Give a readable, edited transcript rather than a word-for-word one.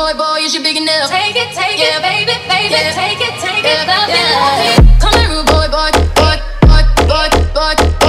boy, is you big enough? Take it, baby, Yeah. take it, Yeah. love Yeah. it, love it. Come here, rude boy, boy, boy, boy, boy, boy.